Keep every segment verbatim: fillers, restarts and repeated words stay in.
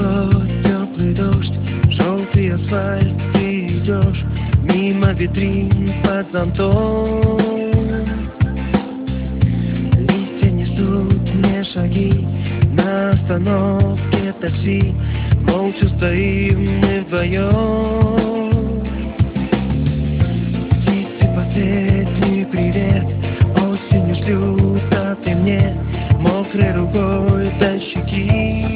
тепло, теплый дождь, желтый асфальт, ты идешь мимо витрин под зонтом. Листья несут мне шаги на остановке такси, молча стоим мы вдвоем. Птицы последний привет осенью шлют, а ты мне мокрой рукой до щеки.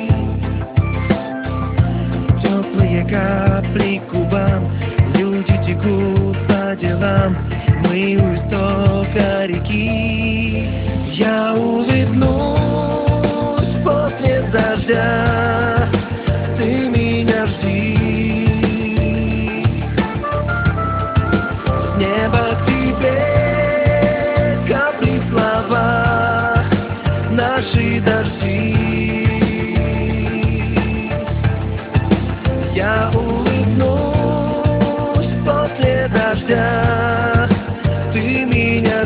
Теплые капли к губам, люди текут по делам, мы у истока реки. Я улыбнусь после дождя, ты меня жди. С неба к тебе капли в словах, наши дожди. Я улыбнусь после дождя, ты меня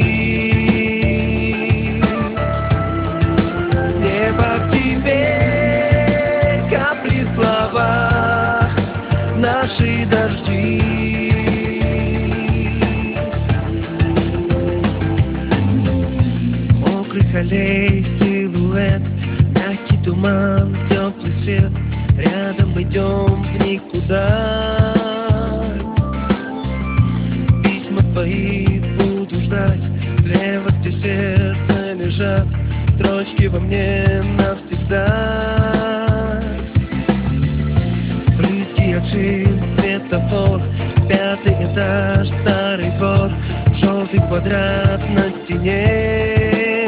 жди. С неба к тебе капли в словах, наши дожди. Мокрых аллей силуэт, мягкий туман, теплый свет, рядом идем в никуда. Письма твои буду ждать, слева, где сердце лежат, строчки во мне навсегда. Брызги от шин, светофор, пятый этаж, старый двор, желтый квадрат на стене.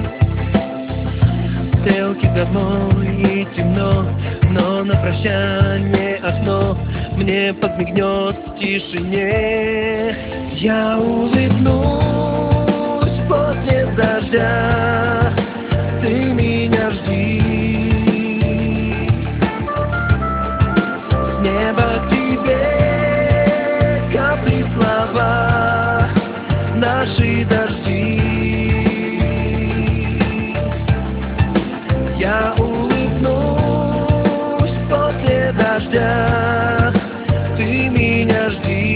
Стрелки домой и темно, но на прощание окно мне подмигнет в тишине. Я улыбнусь после дождя, ты меня жди. С неба к тебе капли в словах, наши дожди. Я улыбнусь после дождя, ты меня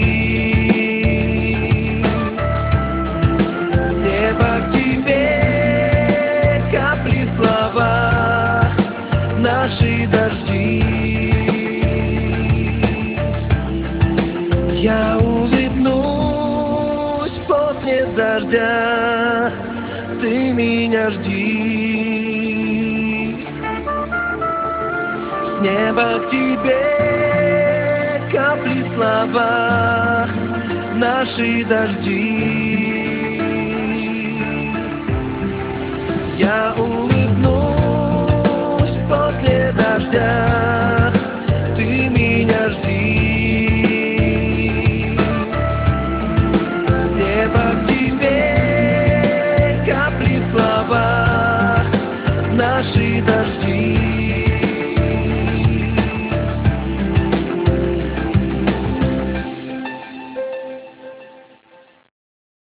жди. С неба к тебе капли в словах, наши дожди. Я улыбнусь после дождя, ты меня жди. С неба к тебе капли в словах, наши дожди. Я